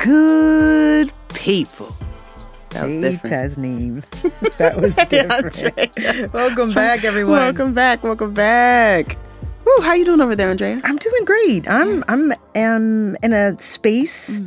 good people. That was different. Tasneem. That was different. Welcome back, everyone. Welcome back. Woo, how you doing over there, Andrea? I'm doing great. I'm in a space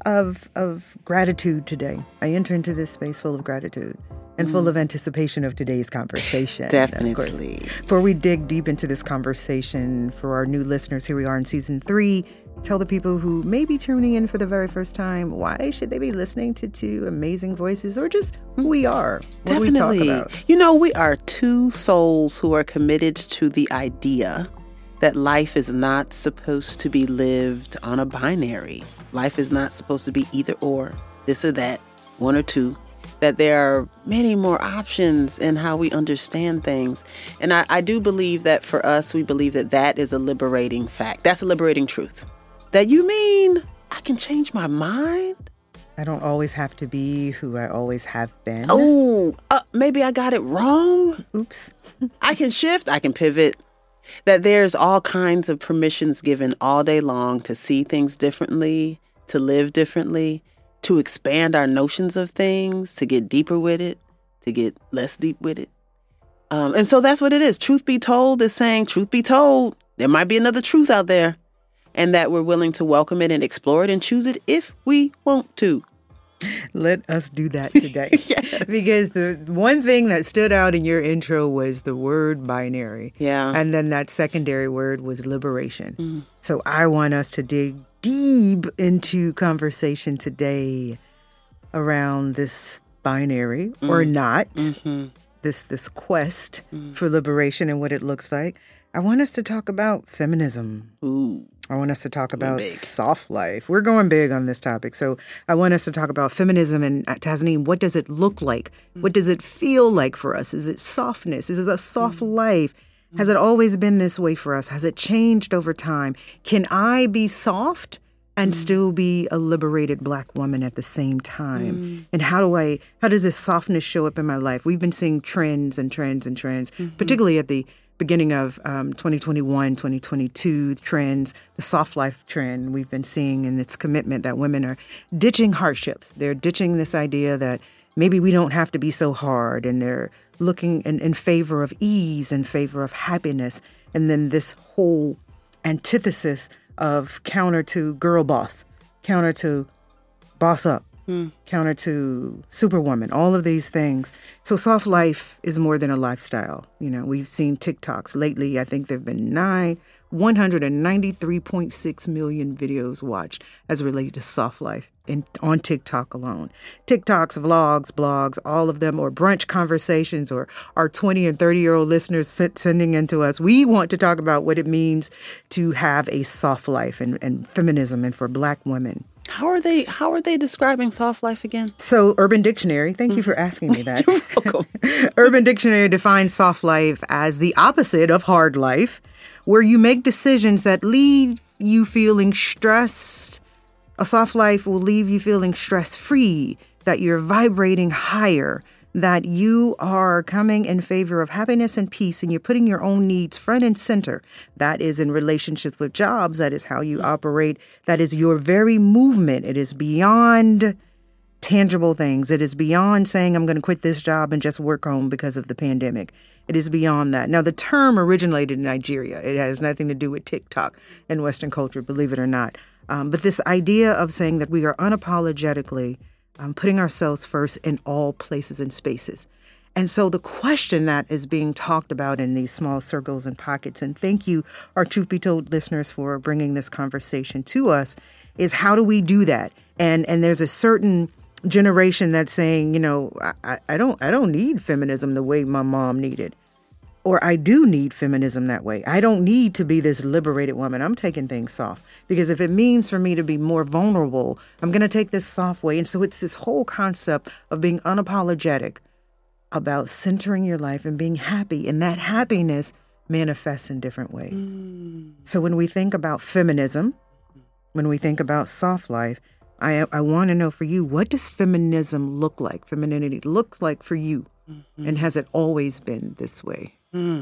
of gratitude today. I enter into this space full of gratitude and full of anticipation of today's conversation. Definitely. Before we dig deep into this conversation, for our new listeners, here we are in season 3. Tell the people who may be tuning in for the very first time, why should they be listening to two amazing voices, or just who we are? What do we talk about? You know, we are two souls who are committed to the idea that life is not supposed to be lived on a binary. Life is not supposed to be either or, this or that, one or two. That there are many more options in how we understand things. And I do believe that for us, we believe that is a liberating fact. That's a liberating truth. That you mean I can change my mind? I don't always have to be who I always have been. Oh, maybe I got it wrong. Oops. I can shift. I can pivot. That there's all kinds of permissions given all day long to see things differently, to live differently, to expand our notions of things, to get deeper with it, to get less deep with it. And so that's what it is. Truth be told is saying, truth be told, there might be another truth out there. And that we're willing to welcome it and explore it and choose it if we want to. Let us do that today. Yes. Because the one thing that stood out in your intro was the word binary. Yeah. And then that secondary word was liberation. So I want us to dig deep into conversation today around this binary or not, this quest for liberation and what it looks like. I want us to talk about feminism. Ooh. I want us to talk about soft life. We're going big on this topic. So I want us to talk about feminism. And Tasneem, what does it look like? What does it feel like for us? Is it softness? Is it a soft life? Has it always been this way for us? Has it changed over time? Can I be soft and still be a liberated Black woman at the same time? And how does this softness show up in my life? We've been seeing trends, particularly at the beginning of 2021, 2022 trends, the soft life trend we've been seeing in its commitment that women are ditching hardships. They're ditching this idea that maybe we don't have to be so hard, and they're looking in favor of ease, in favor of happiness. And then this whole antithesis of counter to girl boss, counter to boss up, counter to superwoman, all of these things. So soft life is more than a lifestyle. You know, we've seen TikToks lately. I think there have been 193.6 million videos watched as related to soft life on TikTok alone. TikToks, vlogs, blogs, all of them, or brunch conversations, or our 20 and 30-year-old listeners sending into us. We want to talk about what it means to have a soft life and feminism, and for Black women. How are they describing soft life again? So Urban Dictionary, thank you for asking me that. You're welcome. Urban Dictionary defines soft life as the opposite of hard life, where you make decisions that leave you feeling stressed. A soft life will leave you feeling stress-free, that you're vibrating higher, that you are coming in favor of happiness and peace, and you're putting your own needs front and center. That is in relationships with jobs. That is how you operate. That is your very movement. It is beyond tangible things. It is beyond saying, I'm going to quit this job and just work home because of the pandemic. It is beyond that. Now, the term originated in Nigeria. It has nothing to do with TikTok and Western culture, believe it or not. But this idea of saying that we are unapologetically putting ourselves first in all places and spaces. And so the question that is being talked about in these small circles and pockets, and thank you, our Truth Be Told listeners, for bringing this conversation to us, is how do we do that? And there's a certain generation that's saying, you know, I don't need feminism the way my mom needed. Or I do need feminism that way. I don't need to be this liberated woman. I'm taking things soft. Because if it means for me to be more vulnerable, I'm going to take this soft way. And so it's this whole concept of being unapologetic about centering your life and being happy. And that happiness manifests in different ways. So when we think about feminism, when we think about soft life, I want to know for you, what does feminism look like? Femininity looks like for you? And has it always been this way?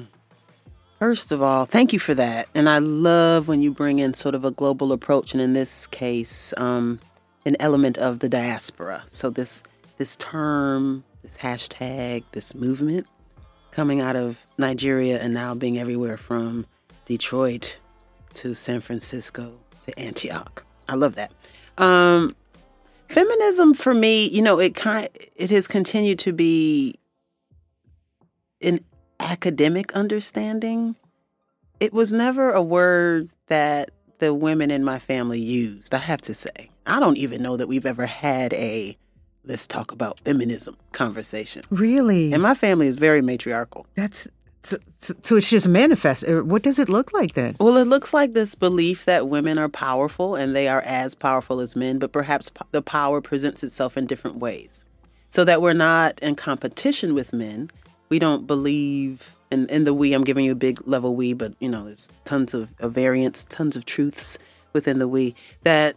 First of all, thank you for that. And I love when you bring in sort of a global approach. And in this case, an element of the diaspora. So this term, this hashtag, this movement coming out of Nigeria and now being everywhere from Detroit to San Francisco to Antioch. I love that. Feminism for me, it has continued to be an academic understanding. It was never a word that the women in my family used, I have to say. I don't even know that we've ever had a let's talk about feminism conversation. Really? And my family is very matriarchal. So it's just manifest. What does it look like then? Well, it looks like this belief that women are powerful and they are as powerful as men, but perhaps the power presents itself in different ways. So that we're not in competition with men. We don't believe in the we. I'm giving you a big level we, but there's tons of variants, tons of truths within the we. That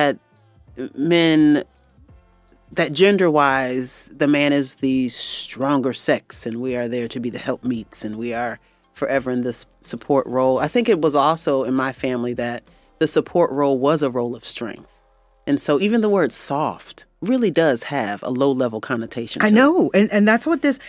men, that gender-wise, the man is the stronger sex, and we are there to be the helpmeets, and we are forever in this support role. I think it was also in my family that the support role was a role of strength. And so even the word soft really does have a low-level connotation. I know, and that's what this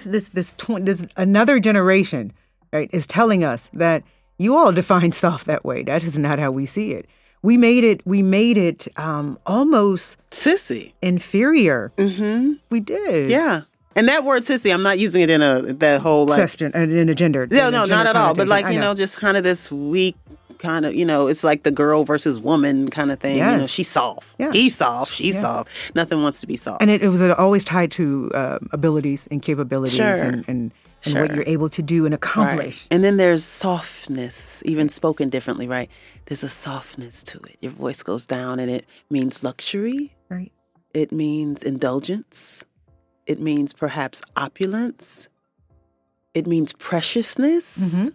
another generation, right, is telling us, that you all define soft that way. That is not how we see it. We made it almost sissy, inferior. Mm-hmm. We did, yeah. And that word sissy, I'm not using it in that whole in a gender. No, not at all. But just kind of this weak kind of, it's like the girl versus woman kind of thing. Yes. She's soft. Yes. He's soft. She's soft. Nothing wants to be soft. And it was always tied to abilities and capabilities, sure. and what you're able to do and accomplish. Right. And then there's softness, even spoken differently, right? There's a softness to it. Your voice goes down, and it means luxury. Right. It means indulgence. It means perhaps opulence. It means preciousness. Mm-hmm.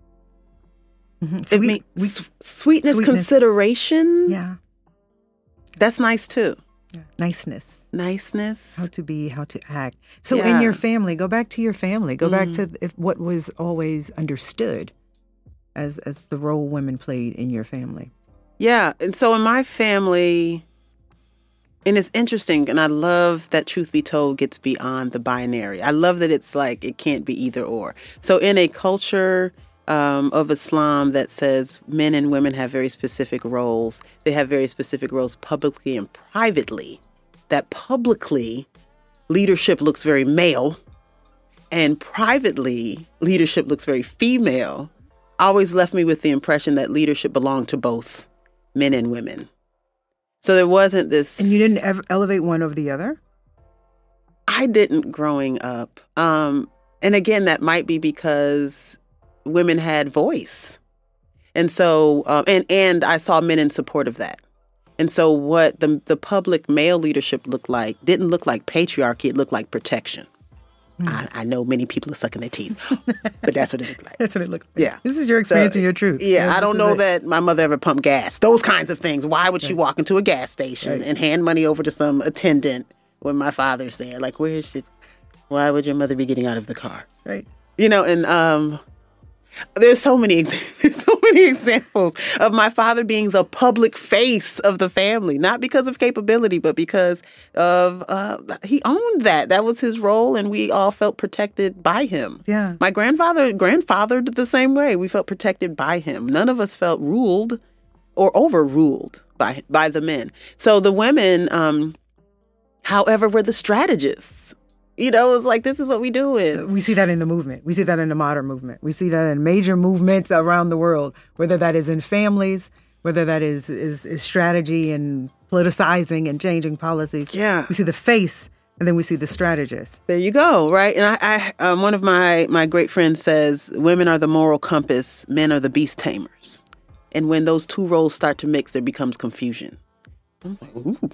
Mm-hmm. It means sweetness, consideration. Yeah. That's nice too. Yeah. Niceness. Niceness. How to be, how to act. So in your family, go back to your family. Go back to what was always understood as the role women played in your family. Yeah. And so in my family, and it's interesting, and I love that Truth Be Told gets beyond the binary. I love that it's like it can't be either or. So in a culture of Islam that says men and women have very specific roles, they have very specific roles publicly and privately. That publicly, leadership looks very male, and privately, leadership looks very female, always left me with the impression that leadership belonged to both men and women. So there wasn't this... And you didn't ever elevate one over the other? I didn't growing up. And again, that might be because women had voice. And so, and I saw men in support of that. And so what the public male leadership didn't look like patriarchy, it looked like protection. I know many people are sucking their teeth, but that's what it looked like. That's what it looked like. Yeah. This is your experience and your truth. Yeah, I don't know that my mother ever pumped gas. Those kinds of things. Why would she walk into a gas station and hand money over to some attendant when my father's there? Like, why would your mother be getting out of the car? Right. And there's so many examples of my father being the public face of the family, not because of capability, but because of he owned that. That was his role, and we all felt protected by him. Yeah. My grandfather the same way. We felt protected by him. None of us felt ruled or overruled by the men. So the women, however, were the strategists. It was like, this is what we do. We see that in the movement. We see that in the modern movement. We see that in major movements around the world, whether that is in families, whether that is strategy and politicizing and changing policies. Yeah. We see the face, and then we see the strategist. There you go, right? And I one of my great friends says, women are the moral compass, men are the beast tamers. And when those two roles start to mix, there becomes confusion. I'm like, ooh.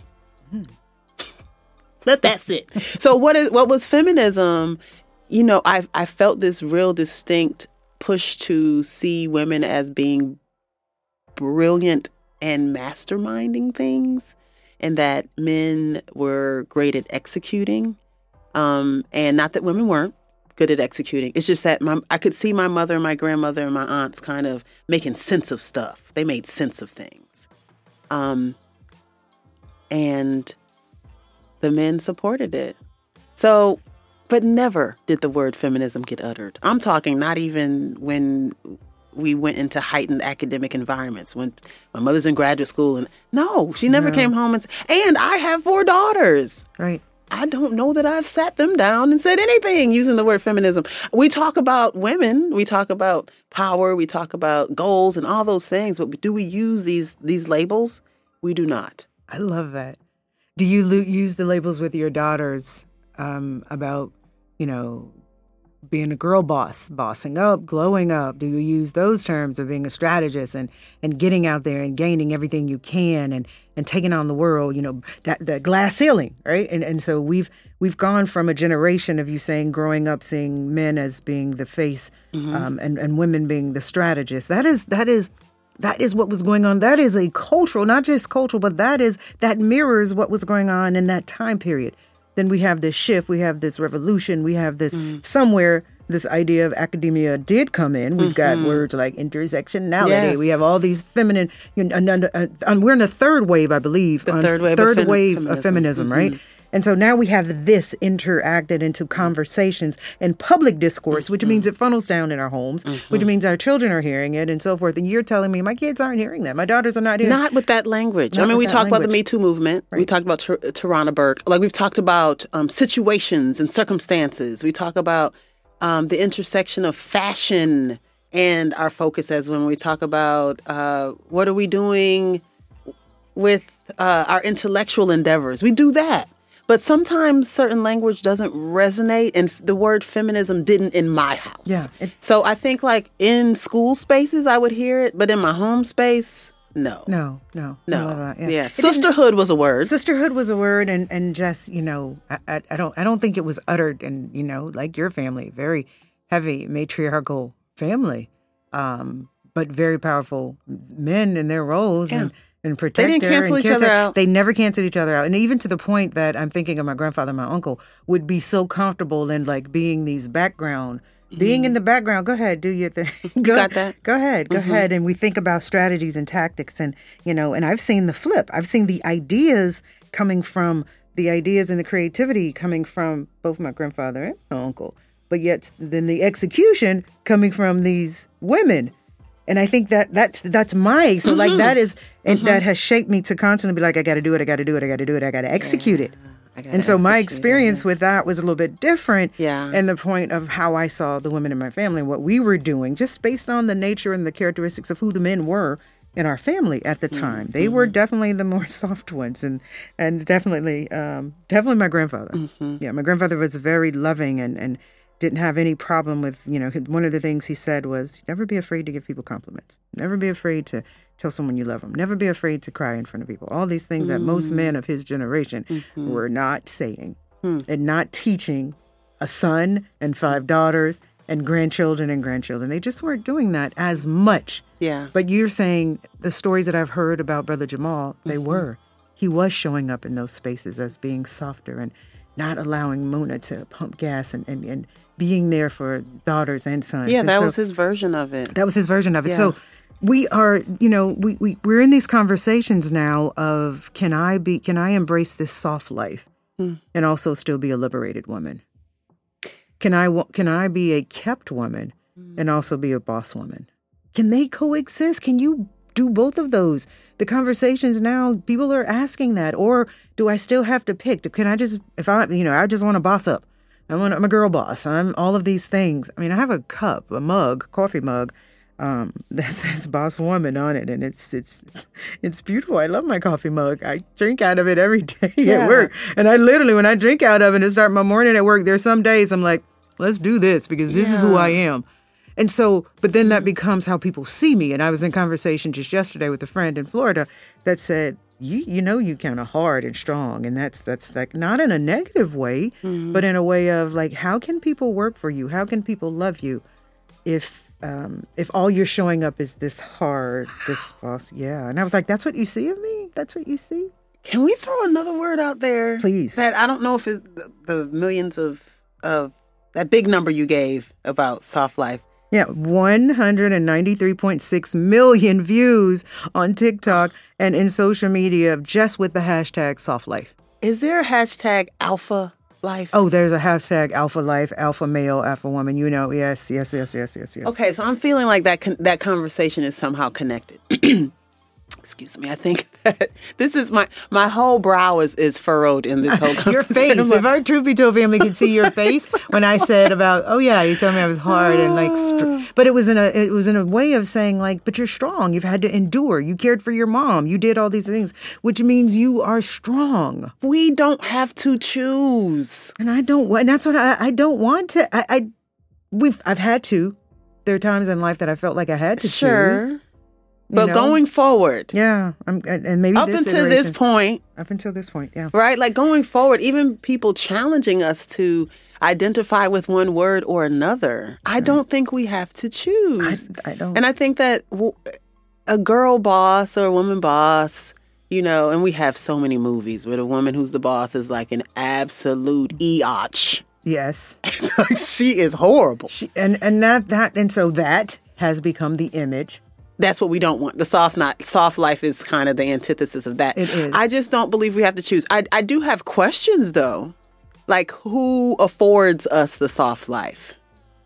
Let that sit. So what was feminism? I felt this real distinct push to see women as being brilliant and masterminding things, and that men were great at executing. And not that women weren't good at executing. It's just that I could see my mother and my grandmother and my aunts kind of making sense of stuff. They made sense of things. and the men supported it. So, but never did the word feminism get uttered. I'm talking not even when we went into heightened academic environments, when my mother's in graduate school. And no, she never came home and I have 4 daughters. Right. I don't know that I've sat them down and said anything using the word feminism. We talk about women, we talk about power, we talk about goals and all those things, but do we use these labels? We do not. I love that. Do you use the labels with your daughters about, being a girl boss, bossing up, glowing up? Do you use those terms of being a strategist and getting out there and gaining everything you can and taking on the world, that glass ceiling, right? And so we've gone from a generation of you saying, growing up, seeing men as being the face and women being the strategists. That is what was going on. That is a cultural, not just cultural, but that mirrors what was going on in that time period. Then we have this shift, we have this revolution, we have this somewhere this idea of academia did come in. We've got words like intersectionality. Yes. We have all these feminine, we're in the third wave, I believe. The third wave of feminism, right? And so now we have this interacted into conversations and public discourse, which means it funnels down in our homes, which means our children are hearing it and so forth. And you're telling me my kids aren't hearing that. My daughters are not hearing Not with that language. We talked about the Me Too movement. Right. We talked about Tarana Burke. Like we've talked about situations and circumstances. We talk about the intersection of fashion and our focus as when we talk about what are we doing with our intellectual endeavors. We do that. But sometimes certain language doesn't resonate, and the word feminism didn't in my house. Yeah. So I think like in school spaces, I would hear it, but in my home space, no. No. Yeah. Sisterhood was a word. Sisterhood was a word, and just, I don't think it was uttered in, like your family, very heavy matriarchal family, but very powerful men in their roles. Yeah. And protect They didn't cancel each other out. They never canceled each other out. And even to the point that I'm thinking of my grandfather and my uncle would be so comfortable in like being in the background. Go ahead, do your thing. Got that? Go ahead. And we think about strategies and tactics and I've seen the flip. I've seen the ideas and the creativity coming from both my grandfather and my uncle. But yet then the execution coming from these women. And I think that's my, so like that is, and that has shaped me to constantly be like, I got to do it. I got to execute it. And so my experience with that was a little bit different. Yeah. And the point of how I saw the women in my family, what we were doing, just based on the nature and the characteristics of who the men were in our family at the time. They were definitely the more soft ones and definitely my grandfather. Yeah. My grandfather was very loving and didn't have any problem with, one of the things he said was, never be afraid to give people compliments. Never be afraid to tell someone you love them. Never be afraid to cry in front of people. All these things that most men of his generation were not saying and not teaching a son and 5 daughters and grandchildren. They just weren't doing that as much. Yeah. But you're saying the stories that I've heard about Brother Jamal, they were. He was showing up in those spaces as being softer and not allowing Muna to pump gas and being there for daughters and sons. Yeah, that was his version of it. That was his version of it. Yeah. So we are, we're in these conversations now of can I embrace this soft life and also still be a liberated woman? Can I be a kept woman and also be a boss woman? Can they coexist? Can you do both of those? The conversations now, people are asking that. Or do I still have to pick? Can I just, I just want to boss up. I'm a girl boss. I'm all of these things. I mean, I have a coffee mug, that says boss woman on it. And it's beautiful. I love my coffee mug. I drink out of it every day at work. And I literally, when I drink out of it and start my morning at work, there's some days I'm like, let's do this because this is who I am. And so, but then that becomes how people see me. And I was in conversation just yesterday with a friend in Florida that said, you kind of hard and strong. And that's like not in a negative way, but in a way of like, how can people work for you? How can people love you if all you're showing up is this hard, this boss? Yeah. And I was like, that's what you see of me? That's what you see? Can we throw another word out there? Please. That I don't know if it's the millions of that big number you gave about soft life. Yeah, 193.6 million views on TikTok and in social media just with the hashtag soft life. Is there a hashtag alpha life? Oh, there's a hashtag alpha life, alpha male, alpha woman. Yes. Okay, so I'm feeling like that conversation is somehow connected. Excuse me. I think that this is my whole brow is furrowed in this whole conversation. Your face. If our Truth Be Told family could see your face when I said about, oh yeah, you told me I was hard and like, but it was in a way of saying like, but you're strong. You've had to endure. You cared for your mom. You did all these things, which means you are strong. We don't have to choose, and I don't. And that's what I don't want to. I've had to. There are times in life that I felt like I had to choose. But going forward, and maybe up until this point, yeah, right? Like going forward, even people challenging us to identify with one word or another. I don't think we have to choose. I don't, and I think that a girl boss or a woman boss, and we have so many movies where the woman who's the boss is like an absolute eotch. Yes, like she is horrible, and so that has become the image. That's what we don't want. The soft life is kind of the antithesis of that. It is. I just don't believe we have to choose. I do have questions though. Like who affords us the soft life?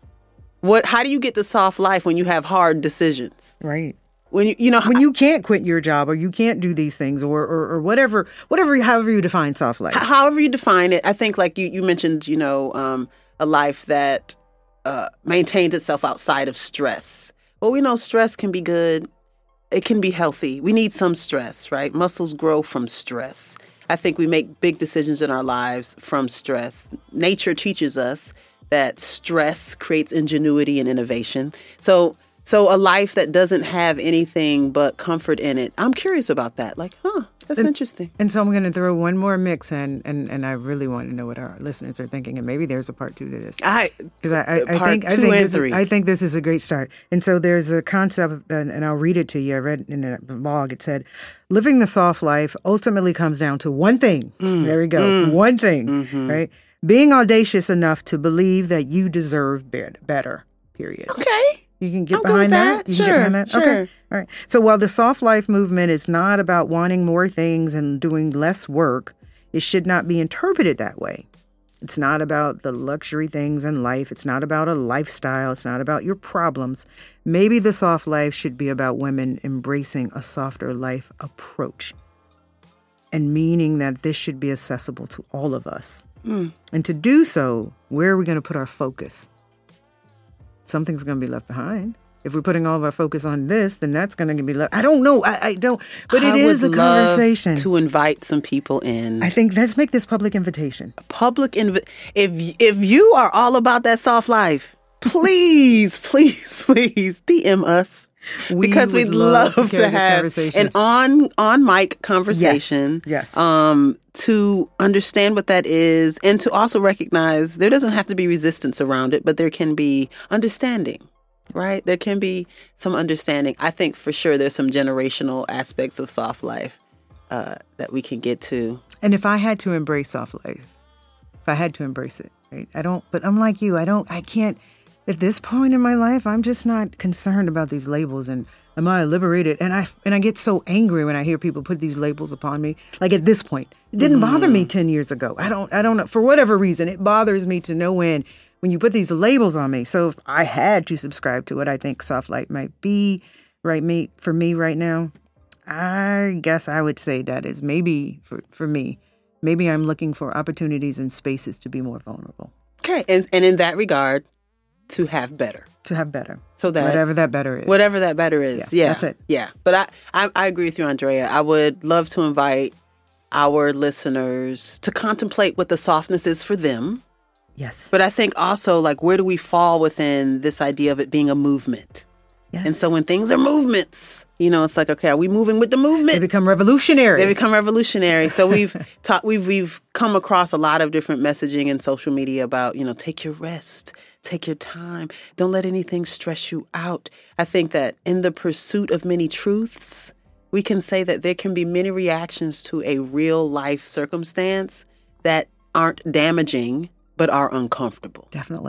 How do you get the soft life when you have hard decisions? Right. When when you can't quit your job or you can't do these things or whatever, however you define soft life. However you define it. I think like you mentioned, a life that maintains itself outside of stress. Well, we know stress can be good. It can be healthy. We need some stress, right? Muscles grow from stress. I think we make big decisions in our lives from stress. Nature teaches us that stress creates ingenuity and innovation. So a life that doesn't have anything but comfort in it, I'm curious about that. Like, that's interesting. And so I'm going to throw one more mix in, and I really want to know what our listeners are thinking, and maybe there's a part 2 to this. I think this is a great start. And so there's a concept, and I'll read it to you. I read in a blog. It said, living the soft life ultimately comes down to one thing. There we go. One thing, right? Being audacious enough to believe that you deserve better, period. Okay. You can get behind that? Sure. Get behind that? Sure. Okay. All right. So while the soft life movement is not about wanting more things and doing less work, it should not be interpreted that way. It's not about the luxury things in life. It's not about a lifestyle. It's not about your problems. Maybe the soft life should be about women embracing a softer life approach and meaning that this should be accessible to all of us. And to do so, where are we going to put our focus? Something's going to be left behind. If we're putting all of our focus on this, then that's going to be left. I don't know. I don't. But it is a conversation. To invite some people in. I think let's make this public invitation. If you are all about that soft life, please DM us. Because we'd love to have an on mic conversation. Yes. To understand what that is and to also recognize there doesn't have to be resistance around it, but there can be understanding, right? There can be some understanding. I think for sure there's some generational aspects of soft life that we can get to. And if I had to embrace soft life, if I had to embrace it, right? But I'm like you. I can't. At this point in my life, I'm just not concerned about these labels and am I liberated? And I get so angry when I hear people put these labels upon me. Like at this point, it didn't bother me 10 years ago. I don't know. For whatever reason, it bothers me to no end when you put these labels on me. So if I had to subscribe to what I think soft life might be, right, for me right now, I guess I would say that is maybe for me, maybe I'm looking for opportunities and spaces to be more vulnerable. Okay. And in that regard, to have better. So that whatever that better is. Yeah. That's it. Yeah. But I agree with you, Andrea. I would love to invite our listeners to contemplate what the softness is for them. Yes. But I think also, like, where do we fall within this idea of it being a movement? Yes. And so when things are movements, it's like, okay, are we moving with the movement? They become revolutionary. So we've come across a lot of different messaging in social media about, take your rest, take your time. Don't let anything stress you out. I think that in the pursuit of many truths, we can say that there can be many reactions to a real life circumstance that aren't damaging, but are uncomfortable. Definitely.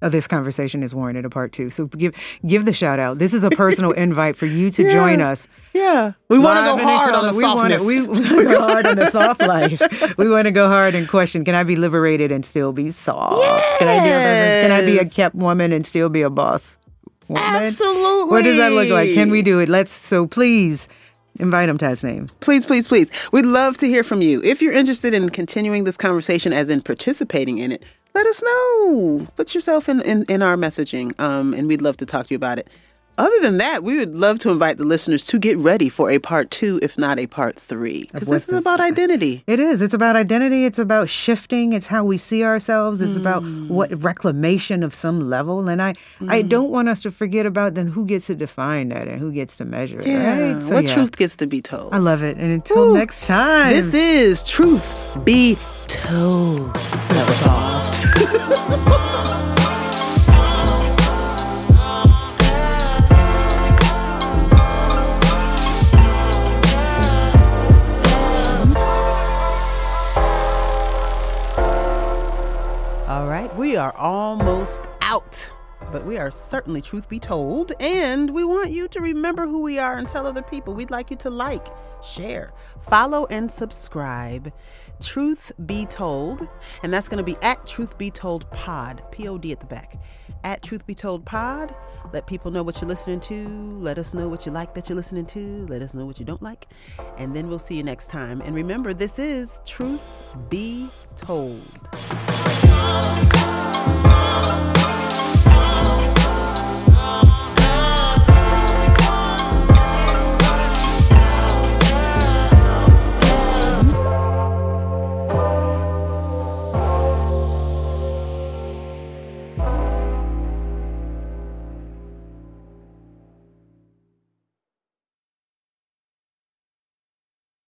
this conversation is warranted a part 2. So give the shout out. This is a personal invite for you to join us. Yeah. We want to go hard on the softness. We want to go hard on the soft life. We want to go hard and question, can I be liberated and still be soft? Yes. Can I be a kept woman and still be a boss woman? Absolutely. What does that look like? Can we do it? So please invite him, Tasneem. Please, please, please. We'd love to hear from you. If you're interested in continuing this conversation, as in participating in it, let us know. Put yourself in our messaging, and we'd love to talk to you about it. Other than that, we would love to invite the listeners to get ready for a part 2, if not a part 3. Because this is about identity. It is. It's about identity. It's about shifting. It's how we see ourselves. It's about what reclamation of some level. And I don't want us to forget about then who gets to define that and who gets to measure it. Yeah. Right? So, what truth gets to be told. I love it. And until next time. This is Truth Be Told. That was soft. All right, we are almost out, but we are certainly Truth Be Told, and we want you to remember who we are and tell other people. We'd like you to like, share, follow, and subscribe. Truth Be Told, and that's going to be at Truth Be Told Pod, P-O-D at the back. At Truth Be Told Pod, let people know what you're listening to. Let us know what you like that you're listening to. Let us know what you don't like, and then we'll see you next time. And remember, this is Truth Be Told.